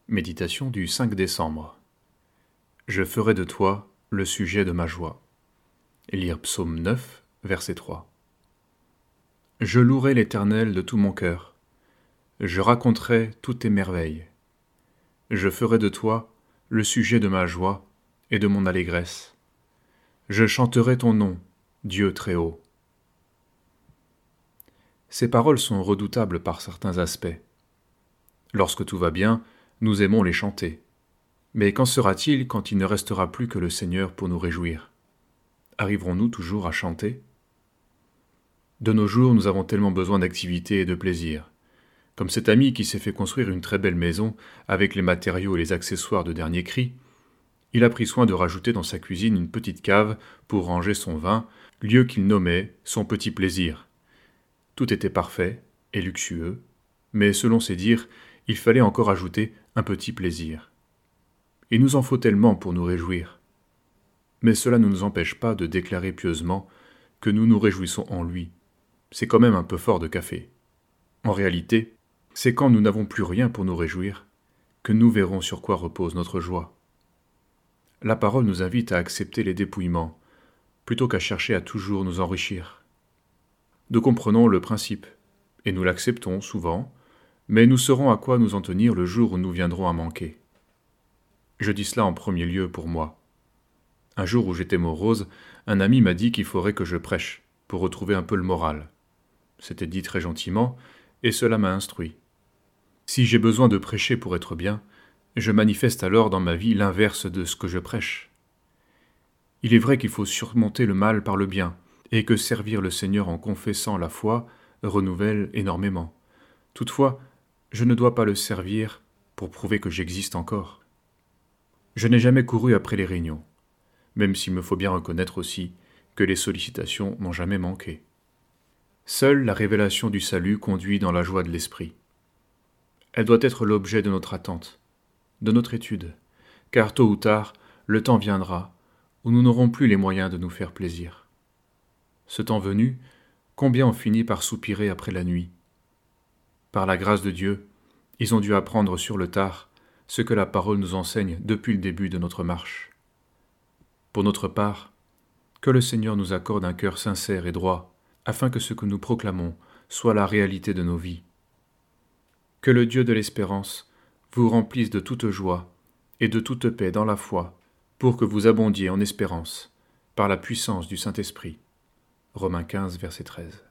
Méditation du 5 décembre. Je ferai de toi le sujet de ma joie. Lire Psaume 9, verset 3. Je louerai l'Éternel de tout mon cœur. Je raconterai toutes tes merveilles. Je ferai de toi le sujet de ma joie et de mon allégresse. Je chanterai ton nom, Dieu très haut. Ces paroles sont redoutables par certains aspects. Lorsque tout va bien, nous aimons les chanter. Mais qu'en sera-t-il quand il ne restera plus que le Seigneur pour nous réjouir? Arriverons-nous toujours à chanter? De nos jours, nous avons tellement besoin d'activité et de plaisir. Comme cet ami qui s'est fait construire une très belle maison avec les matériaux et les accessoires de dernier cri, il a pris soin de rajouter dans sa cuisine une petite cave pour ranger son vin, lieu qu'il nommait son petit plaisir. Tout était parfait et luxueux, mais selon ses dires, il fallait encore ajouter un petit plaisir. Il nous en faut tellement pour nous réjouir. Mais cela ne nous empêche pas de déclarer pieusement que nous nous réjouissons en lui. C'est quand même un peu fort de café. En réalité, c'est quand nous n'avons plus rien pour nous réjouir que nous verrons sur quoi repose notre joie. La parole nous invite à accepter les dépouillements, plutôt qu'à chercher à toujours nous enrichir. Nous comprenons le principe, et nous l'acceptons souvent, mais nous saurons à quoi nous en tenir le jour où nous viendrons à manquer. Je dis cela en premier lieu pour moi. Un jour où j'étais morose, un ami m'a dit qu'il faudrait que je prêche, pour retrouver un peu le moral. C'était dit très gentiment, et cela m'a instruit. Si j'ai besoin de prêcher pour être bien, je manifeste alors dans ma vie l'inverse de ce que je prêche. Il est vrai qu'il faut surmonter le mal par le bien, et que servir le Seigneur en confessant la foi renouvelle énormément. Toutefois, je ne dois pas le servir pour prouver que j'existe encore. Je n'ai jamais couru après les réunions, même s'il me faut bien reconnaître aussi que les sollicitations n'ont jamais manqué. Seule la révélation du salut conduit dans la joie de l'esprit. Elle doit être l'objet de notre attente, de notre étude, car tôt ou tard, le temps viendra où nous n'aurons plus les moyens de nous faire plaisir. Ce temps venu, combien ont fini par soupirer après la nuit? Par la grâce de Dieu, ils ont dû apprendre sur le tard ce que la parole nous enseigne depuis le début de notre marche. Pour notre part, que le Seigneur nous accorde un cœur sincère et droit, afin que ce que nous proclamons soit la réalité de nos vies. Que le Dieu de l'espérance vous remplisse de toute joie et de toute paix dans la foi, pour que vous abondiez en espérance, par la puissance du Saint-Esprit. Romains 15, verset 13.